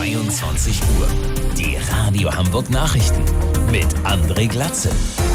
22 Uhr. Die Radio Hamburg Nachrichten mit André Glatzel.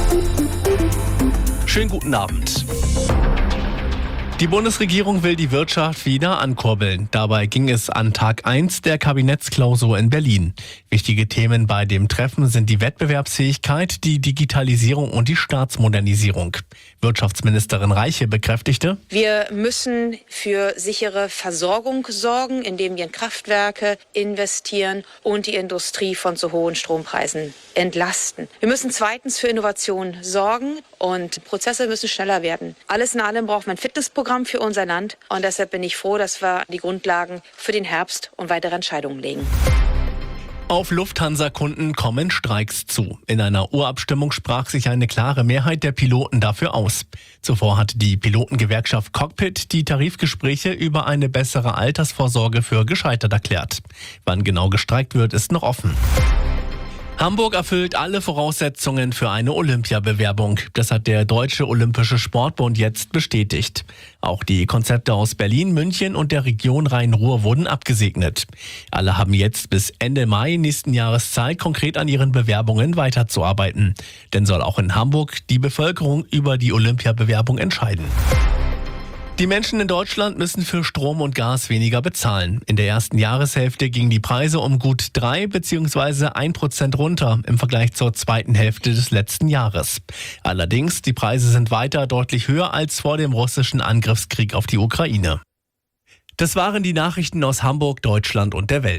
Schönen guten Abend. Die Bundesregierung will die Wirtschaft wieder ankurbeln. Dabei ging es an Tag 1 der Kabinettsklausur in Berlin. Wichtige Themen bei dem Treffen sind die Wettbewerbsfähigkeit, die Digitalisierung und die Staatsmodernisierung. Wirtschaftsministerin Reiche bekräftigte: Wir müssen für sichere Versorgung sorgen, indem wir in Kraftwerke investieren und die Industrie von zu hohen Strompreisen entlasten. Wir müssen zweitens für Innovation sorgen und Prozesse müssen schneller werden. Alles in allem braucht man ein Fitnessprogramm für unser Land und deshalb bin ich froh, dass wir die Grundlagen für den Herbst und weitere Entscheidungen legen. Auf Lufthansa-Kunden kommen Streiks zu. In einer Urabstimmung sprach sich eine klare Mehrheit der Piloten dafür aus. Zuvor hat die Pilotengewerkschaft Cockpit die Tarifgespräche über eine bessere Altersvorsorge für gescheitert erklärt. Wann genau gestreikt wird, ist noch offen. Hamburg erfüllt alle Voraussetzungen für eine Olympiabewerbung. Das hat der Deutsche Olympische Sportbund jetzt bestätigt. Auch die Konzepte aus Berlin, München und der Region Rhein-Ruhr wurden abgesegnet. Alle haben jetzt bis Ende Mai nächsten Jahres Zeit, konkret an ihren Bewerbungen weiterzuarbeiten. Denn soll auch in Hamburg die Bevölkerung über die Olympiabewerbung entscheiden. Die Menschen in Deutschland müssen für Strom und Gas weniger bezahlen. In der ersten Jahreshälfte gingen die Preise um gut 3 bzw. 1% runter im Vergleich zur zweiten Hälfte des letzten Jahres. Allerdings, die Preise sind weiter deutlich höher als vor dem russischen Angriffskrieg auf die Ukraine. Das waren die Nachrichten aus Hamburg, Deutschland und der Welt.